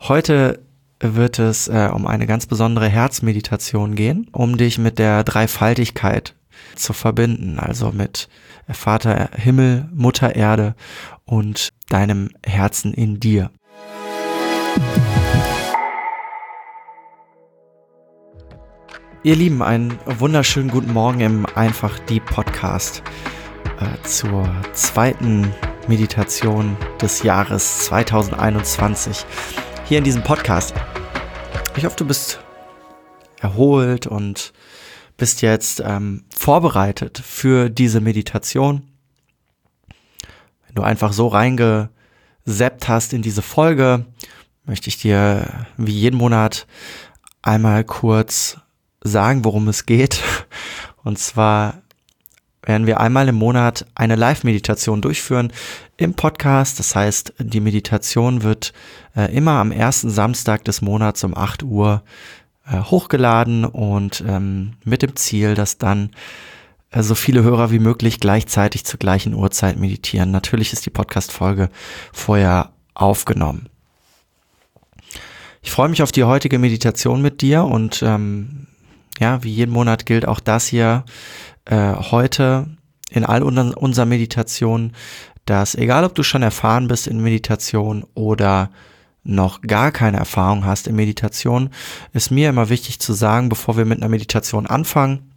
Heute wird es um eine ganz besondere Herzmeditation gehen, um dich mit der Dreifaltigkeit zu verbinden, also mit Vater Himmel, Mutter Erde und deinem Herzen in dir. Ihr Lieben, einen wunderschönen guten Morgen im Einfach Deep Podcast zur zweiten Meditation des Jahres 2021 hier in diesem Podcast. Ich hoffe, du bist erholt und bist jetzt vorbereitet für diese Meditation. Wenn du einfach so reingesappt hast in diese Folge, möchte ich dir wie jeden Monat einmal kurz sagen, worum es geht. Und zwar werden wir einmal im Monat eine Live-Meditation durchführen im Podcast. Das heißt, die Meditation wird immer am ersten Samstag des Monats um 8 Uhr hochgeladen und mit dem Ziel, dass dann so viele Hörer wie möglich gleichzeitig zur gleichen Uhrzeit meditieren. Natürlich ist die Podcast-Folge vorher aufgenommen. Ich freue mich auf die heutige Meditation mit dir und wie jeden Monat gilt auch das hier heute in all unserer Meditation, dass egal ob du schon erfahren bist in Meditation oder noch gar keine Erfahrung hast in Meditation, ist mir immer wichtig zu sagen, bevor wir mit einer Meditation anfangen,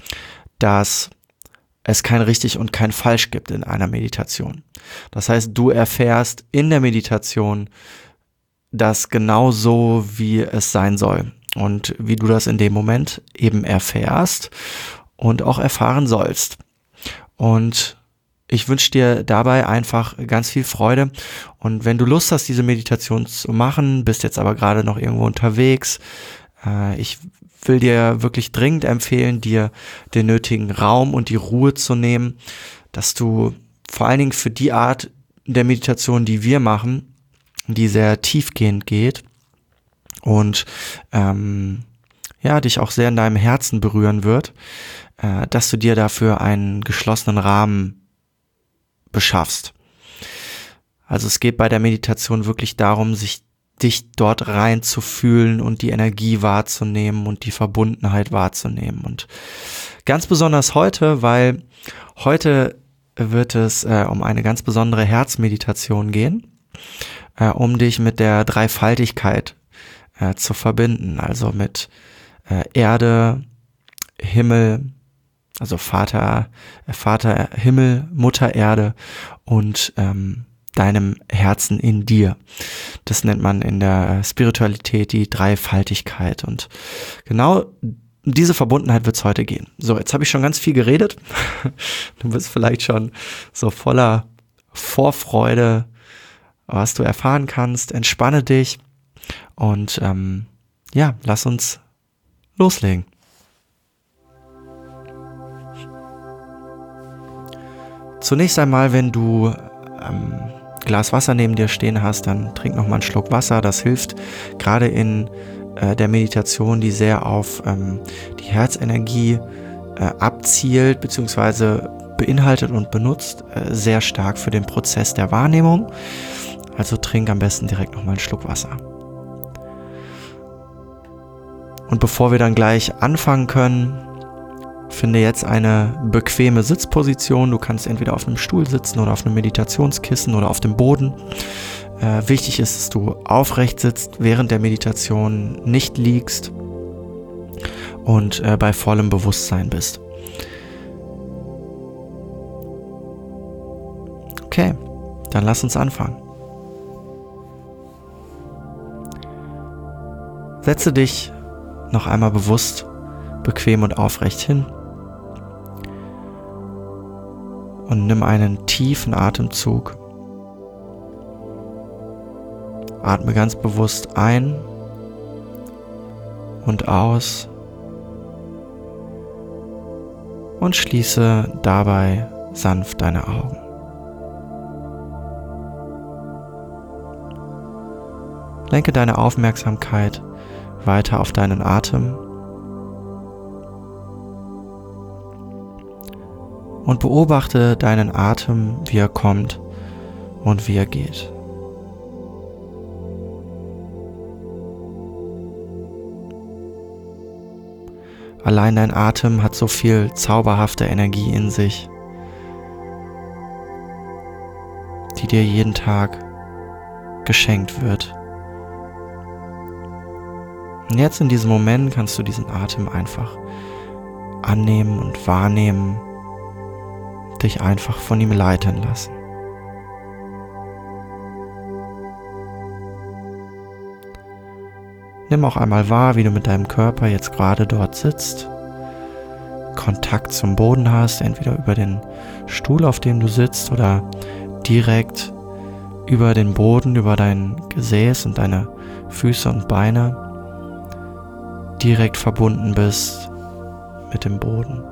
dass es kein richtig und kein falsch gibt in einer Meditation. Das heißt, du erfährst in der Meditation das genau so, wie es sein soll und wie du das in dem Moment eben erfährst und auch erfahren sollst. Und ich wünsche dir dabei einfach ganz viel Freude. Und wenn du Lust hast, diese Meditation zu machen, bist jetzt aber gerade noch irgendwo unterwegs, ich will dir wirklich dringend empfehlen, dir den nötigen Raum und die Ruhe zu nehmen, dass du vor allen Dingen für die Art der Meditation, die wir machen, die sehr tiefgehend geht und dich auch sehr in deinem Herzen berühren wird, dass du dir dafür einen geschlossenen Rahmen beschaffst. Also es geht bei der Meditation wirklich darum, dich dort rein zu fühlen und die Energie wahrzunehmen und die Verbundenheit wahrzunehmen. Und ganz besonders heute, weil heute wird es um eine ganz besondere Herzmeditation gehen, um dich mit der Dreifaltigkeit zu verbinden, also mit Erde, Himmel, also Vater Himmel, Mutter Erde und deinem Herzen in dir. Das nennt man in der Spiritualität die Dreifaltigkeit und genau diese Verbundenheit wird es heute gehen. So, jetzt habe ich schon ganz viel geredet. Du bist vielleicht schon so voller Vorfreude, was du erfahren kannst. Entspanne dich und lass uns loslegen. Zunächst einmal, wenn du Glas Wasser neben dir stehen hast, dann trink noch mal einen Schluck Wasser. Das hilft gerade in der Meditation, die sehr auf die Herzenergie abzielt bzw. beinhaltet und benutzt, sehr stark für den Prozess der Wahrnehmung. Also trink am besten direkt noch mal einen Schluck Wasser. Und bevor wir dann gleich anfangen können, finde jetzt eine bequeme Sitzposition. Du kannst entweder auf einem Stuhl sitzen oder auf einem Meditationskissen oder auf dem Boden. Wichtig ist, dass du aufrecht sitzt, während der Meditation nicht liegst und bei vollem Bewusstsein bist. Okay, dann lass uns anfangen. Setze dich noch einmal bewusst, bequem und aufrecht hin. Und nimm einen tiefen Atemzug. Atme ganz bewusst ein und aus und schließe dabei sanft deine Augen. Lenke deine Aufmerksamkeit weiter auf deinen Atem und beobachte deinen Atem, wie er kommt und wie er geht. Allein dein Atem hat so viel zauberhafte Energie in sich, die dir jeden Tag geschenkt wird. Und jetzt in diesem Moment kannst du diesen Atem einfach annehmen und wahrnehmen, dich einfach von ihm leiten lassen. Nimm auch einmal wahr, wie du mit deinem Körper jetzt gerade dort sitzt, Kontakt zum Boden hast, entweder über den Stuhl, auf dem du sitzt, oder direkt über den Boden, über dein Gesäß und deine Füße und Beine, direkt verbunden bist mit dem Boden.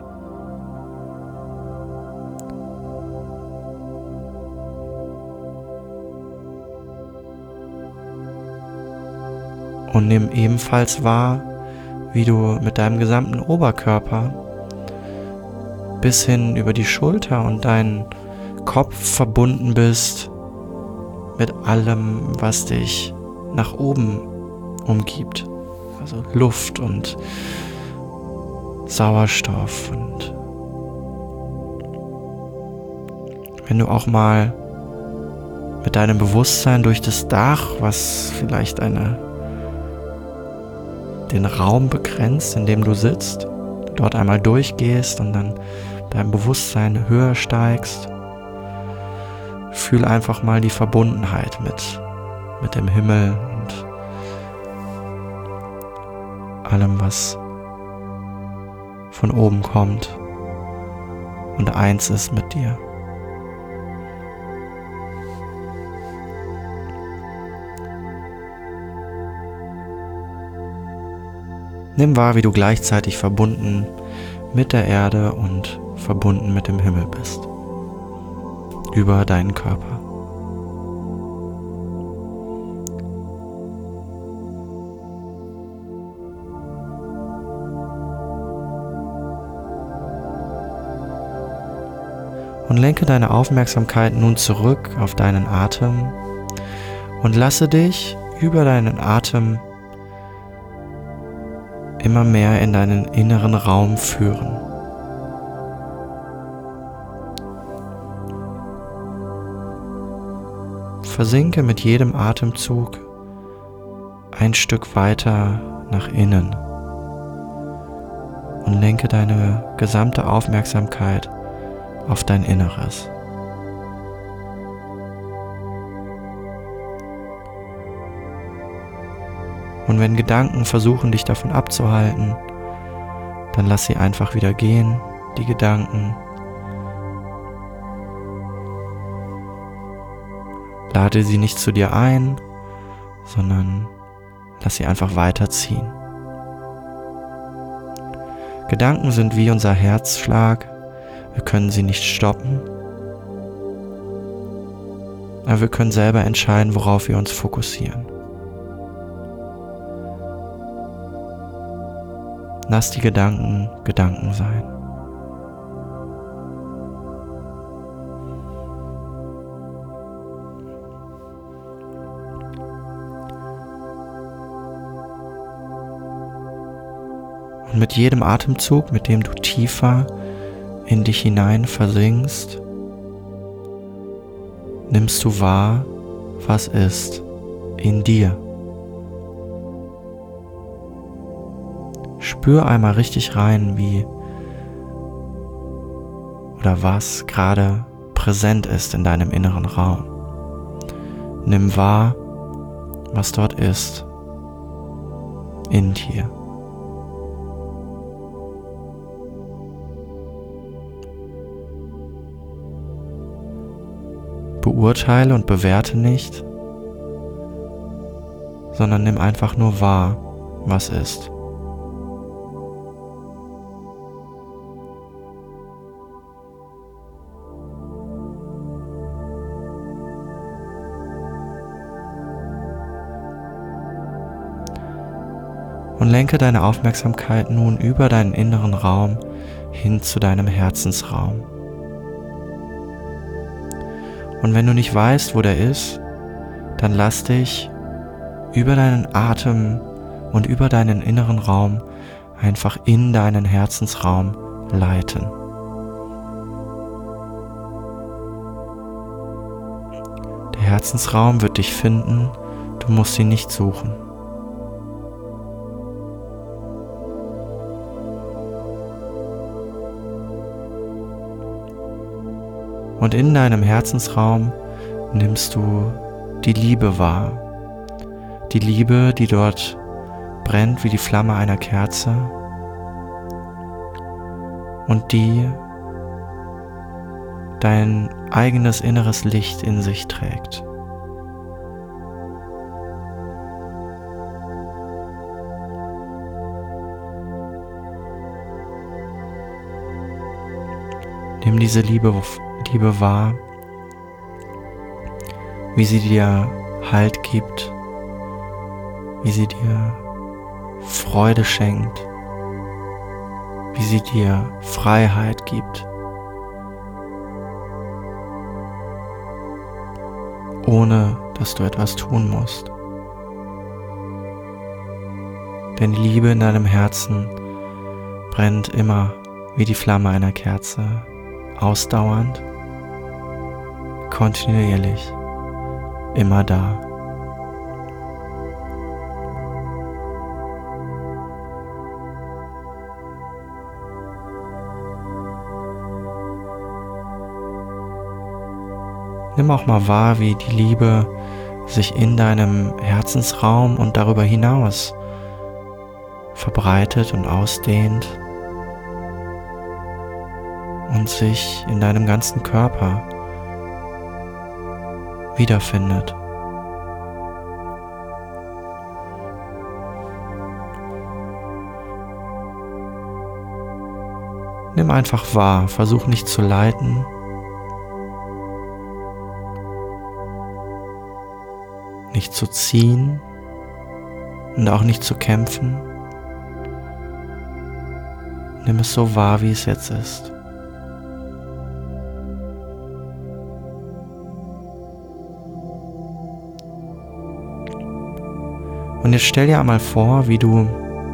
Und nimm ebenfalls wahr, wie du mit deinem gesamten Oberkörper bis hin über die Schulter und deinen Kopf verbunden bist mit allem, was dich nach oben umgibt. Also Luft und Sauerstoff. Und wenn du auch mal mit deinem Bewusstsein durch das Dach, was vielleicht den Raum begrenzt, in dem du sitzt, dort einmal durchgehst und dann dein Bewusstsein höher steigst, fühl einfach mal die Verbundenheit mit dem Himmel und allem, was von oben kommt und eins ist mit dir. Nimm wahr, wie du gleichzeitig verbunden mit der Erde und verbunden mit dem Himmel bist. Über deinen Körper. Und lenke deine Aufmerksamkeit nun zurück auf deinen Atem und lasse dich über deinen Atem immer mehr in deinen inneren Raum führen. Versinke mit jedem Atemzug ein Stück weiter nach innen und lenke deine gesamte Aufmerksamkeit auf dein Inneres. Und wenn Gedanken versuchen, dich davon abzuhalten, dann lass sie einfach wieder gehen, die Gedanken. Lade sie nicht zu dir ein, sondern lass sie einfach weiterziehen. Gedanken sind wie unser Herzschlag, wir können sie nicht stoppen, aber wir können selber entscheiden, worauf wir uns fokussieren. Lass die Gedanken Gedanken sein. Und mit jedem Atemzug, mit dem du tiefer in dich hinein versinkst, nimmst du wahr, was ist in dir. Spür einmal richtig rein, wie oder was gerade präsent ist in deinem inneren Raum. Nimm wahr, was dort ist in dir. Beurteile und bewerte nicht, sondern nimm einfach nur wahr, was ist. Und lenke deine Aufmerksamkeit nun über deinen inneren Raum hin zu deinem Herzensraum. Und wenn du nicht weißt, wo der ist, dann lass dich über deinen Atem und über deinen inneren Raum einfach in deinen Herzensraum leiten. Der Herzensraum wird dich finden, du musst ihn nicht suchen. Und in deinem Herzensraum nimmst du die Liebe wahr. Die Liebe, die dort brennt wie die Flamme einer Kerze und die dein eigenes inneres Licht in sich trägt. Nimm diese Liebe wahr, wie sie dir Halt gibt, wie sie dir Freude schenkt, wie sie dir Freiheit gibt, ohne dass du etwas tun musst. Denn die Liebe in deinem Herzen brennt immer wie die Flamme einer Kerze, ausdauernd, kontinuierlich, immer da. Nimm auch mal wahr, wie die Liebe sich in deinem Herzensraum und darüber hinaus verbreitet und ausdehnt und sich in deinem ganzen Körper wiederfindet. Nimm einfach wahr, versuch nicht zu leiten, nicht zu ziehen und auch nicht zu kämpfen. Nimm es so wahr, wie es jetzt ist. Und jetzt stell dir einmal vor, wie du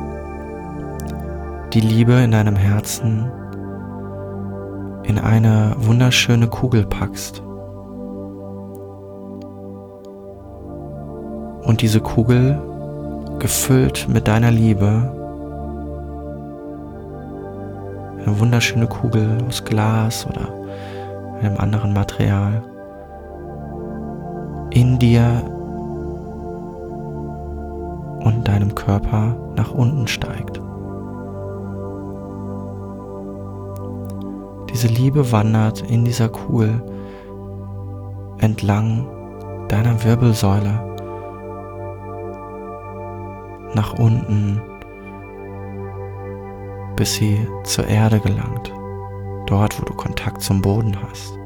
die Liebe in deinem Herzen in eine wunderschöne Kugel packst. Und diese Kugel, gefüllt mit deiner Liebe, eine wunderschöne Kugel aus Glas oder einem anderen Material, in dir und deinem Körper nach unten steigt. Diese Liebe wandert in dieser Kugel entlang deiner Wirbelsäule nach unten, bis sie zur Erde gelangt, dort, wo du Kontakt zum Boden hast.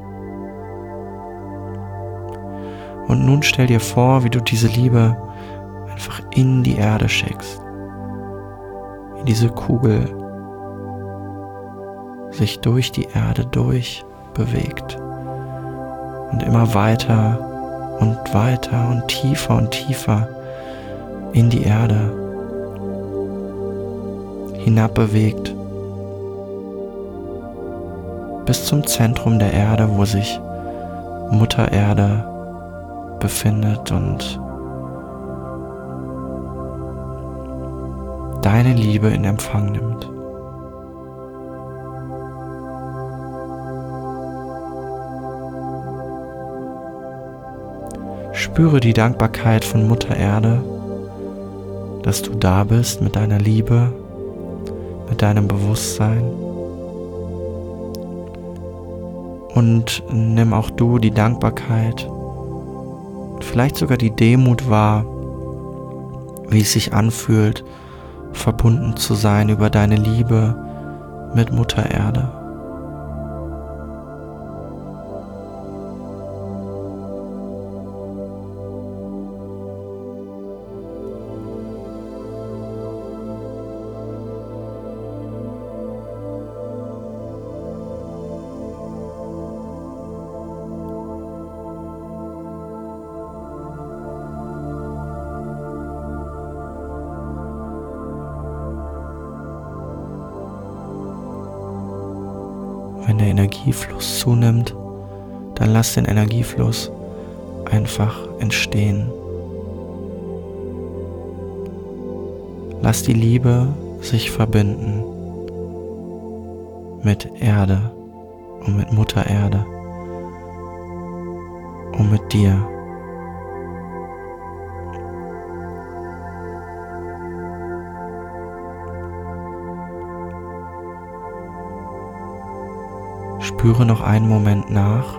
Und nun stell dir vor, wie du diese Liebe einfach in die Erde schickst, wie diese Kugel sich durch die Erde durch bewegt und immer weiter und tiefer in die Erde hinab bewegt, bis zum Zentrum der Erde, wo sich Mutter Erde befindet und deine Liebe in Empfang nimmt. Spüre die Dankbarkeit von Mutter Erde, dass du da bist mit deiner Liebe, mit deinem Bewusstsein. Und nimm auch du die Dankbarkeit, vielleicht sogar die Demut wahr, wie es sich anfühlt, verbunden zu sein über deine Liebe mit Mutter Erde. Wenn der Energiefluss zunimmt, dann lass den Energiefluss einfach entstehen. Lass die Liebe sich verbinden mit Erde und mit Mutter Erde und mit dir. Spüre noch einen Moment nach.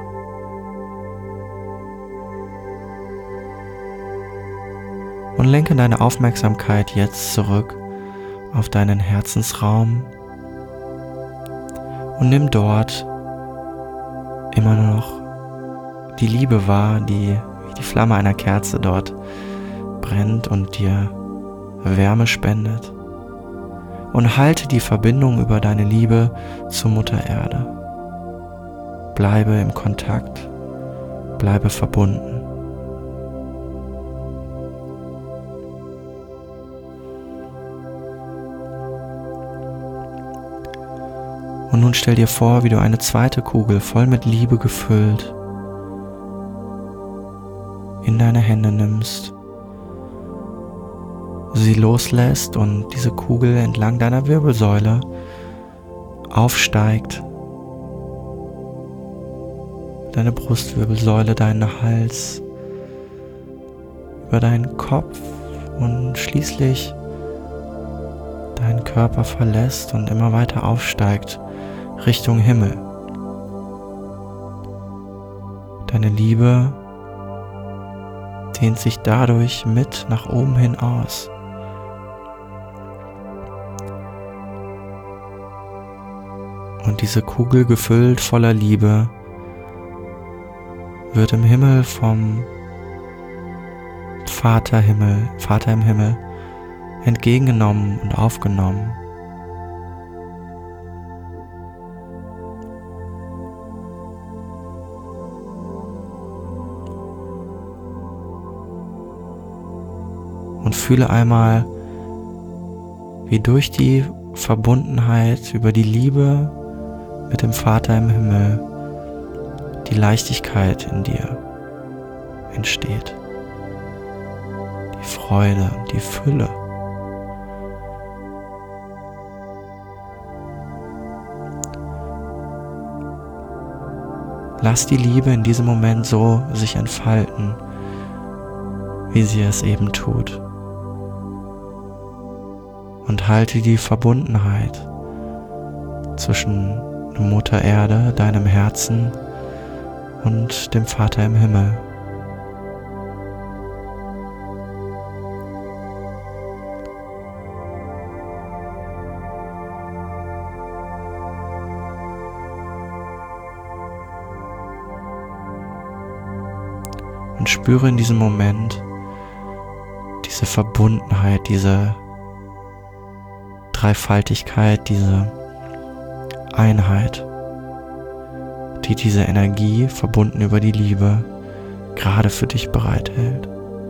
Und lenke deine Aufmerksamkeit jetzt zurück auf deinen Herzensraum und nimm dort immer noch die Liebe wahr, die wie die Flamme einer Kerze dort brennt und dir Wärme spendet. Und halte die Verbindung über deine Liebe zur Mutter Erde. Bleibe im Kontakt, bleibe verbunden. Und nun stell dir vor, wie du eine zweite Kugel voll mit Liebe gefüllt in deine Hände nimmst, sie loslässt und diese Kugel entlang deiner Wirbelsäule aufsteigt, deine Brustwirbelsäule, deinen Hals, über deinen Kopf und schließlich deinen Körper verlässt und immer weiter aufsteigt Richtung Himmel. Deine Liebe dehnt sich dadurch mit nach oben hin aus. Und diese Kugel, gefüllt voller Liebe, wird im Himmel vom Vater im Himmel entgegengenommen und aufgenommen. Und fühle einmal, wie durch die Verbundenheit über die Liebe mit dem Vater im Himmel die Leichtigkeit in dir entsteht. Die Freude und die Fülle. Lass die Liebe in diesem Moment so sich entfalten, wie sie es eben tut. Und halte die Verbundenheit zwischen Mutter Erde, deinem Herzen und dem Vater im Himmel. Und spüre in diesem Moment diese Verbundenheit, diese Dreifaltigkeit, diese Einheit, die diese Energie, verbunden über die Liebe, gerade für dich bereithält.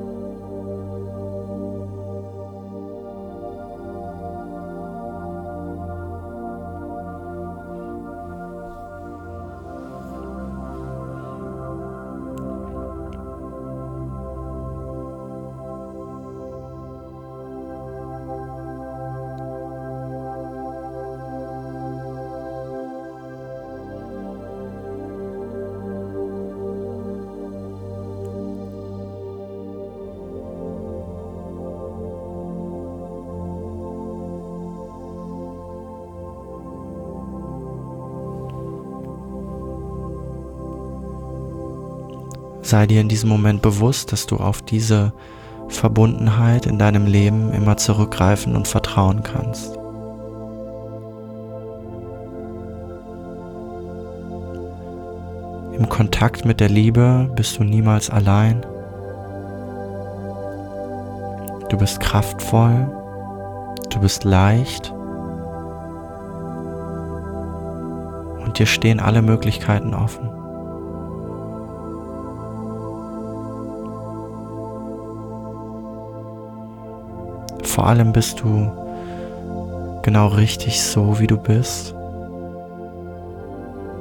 Sei dir in diesem Moment bewusst, dass du auf diese Verbundenheit in deinem Leben immer zurückgreifen und vertrauen kannst. Im Kontakt mit der Liebe bist du niemals allein. Du bist kraftvoll, du bist leicht und dir stehen alle Möglichkeiten offen. Vor allem bist du genau richtig so, wie du bist.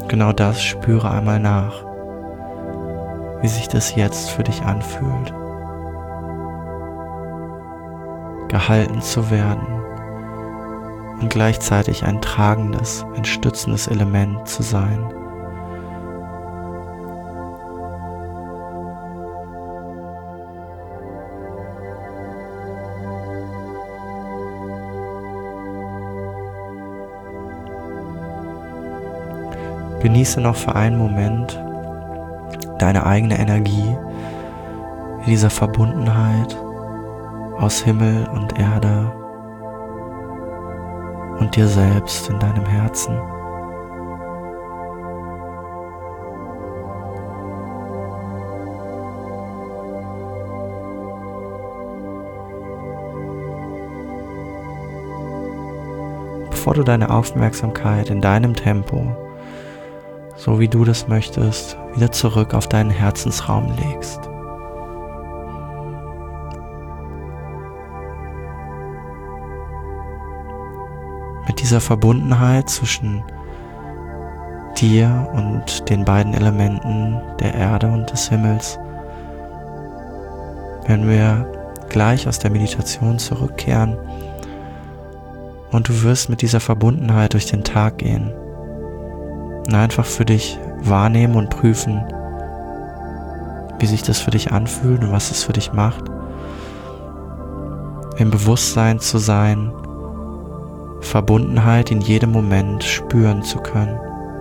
Genau das spüre einmal nach, wie sich das jetzt für dich anfühlt. Gehalten zu werden und gleichzeitig ein tragendes, ein stützendes Element zu sein. Genieße noch für einen Moment deine eigene Energie in dieser Verbundenheit aus Himmel und Erde und dir selbst in deinem Herzen. Bevor du deine Aufmerksamkeit in deinem Tempo, so wie du das möchtest, wieder zurück auf deinen Herzensraum legst. Mit dieser Verbundenheit zwischen dir und den beiden Elementen der Erde und des Himmels werden wir gleich aus der Meditation zurückkehren und du wirst mit dieser Verbundenheit durch den Tag gehen. Und einfach für dich wahrnehmen und prüfen, wie sich das für dich anfühlt und was es für dich macht, im Bewusstsein zu sein, Verbundenheit in jedem Moment spüren zu können.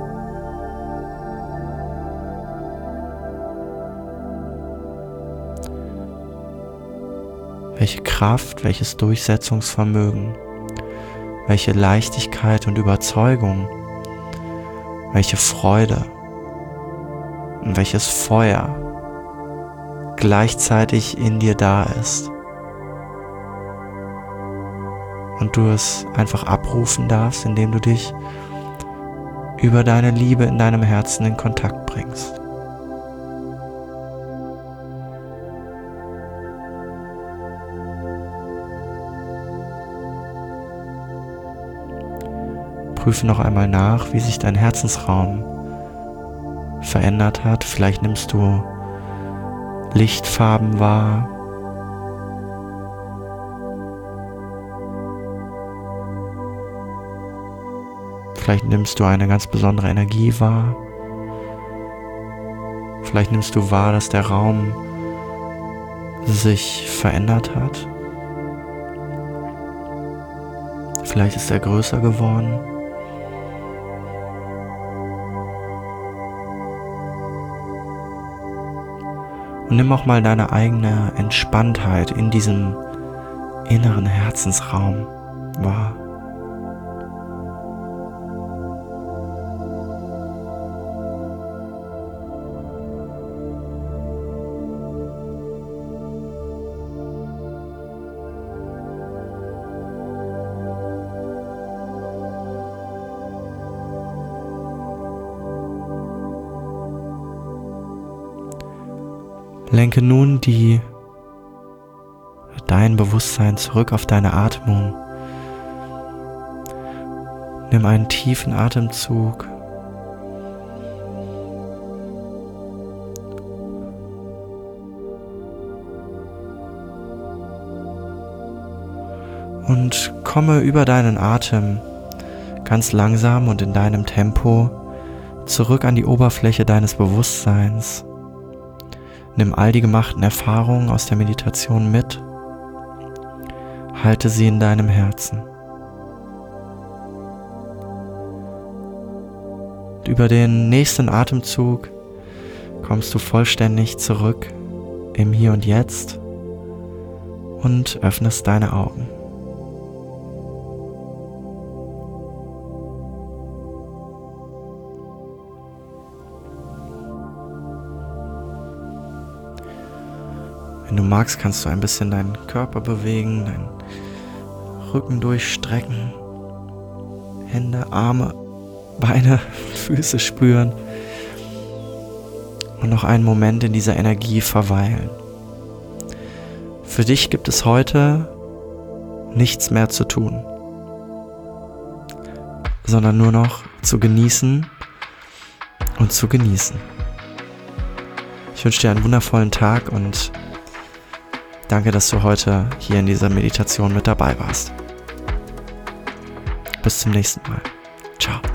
Welche Kraft, welches Durchsetzungsvermögen, welche Leichtigkeit und Überzeugung, welche Freude und welches Feuer gleichzeitig in dir da ist und du es einfach abrufen darfst, indem du dich über deine Liebe in deinem Herzen in Kontakt bringst. Prüfe noch einmal nach, wie sich dein Herzensraum verändert hat. Vielleicht nimmst du Lichtfarben wahr. Vielleicht nimmst du eine ganz besondere Energie wahr. Vielleicht nimmst du wahr, dass der Raum sich verändert hat. Vielleicht ist er größer geworden. Und nimm auch mal deine eigene Entspanntheit in diesem inneren Herzensraum wahr. Lenke nun dein Bewusstsein zurück auf deine Atmung. Nimm einen tiefen Atemzug. Und komme über deinen Atem ganz langsam und in deinem Tempo zurück an die Oberfläche deines Bewusstseins. Nimm all die gemachten Erfahrungen aus der Meditation mit, halte sie in deinem Herzen. Und über den nächsten Atemzug kommst du vollständig zurück im Hier und Jetzt und öffnest deine Augen. Wenn du magst, kannst du ein bisschen deinen Körper bewegen, deinen Rücken durchstrecken, Hände, Arme, Beine, Füße spüren und noch einen Moment in dieser Energie verweilen. Für dich gibt es heute nichts mehr zu tun, sondern nur noch zu genießen, und zu genießen. Ich wünsche dir einen wundervollen Tag und danke, dass du heute hier in dieser Meditation mit dabei warst. Bis zum nächsten Mal. Ciao.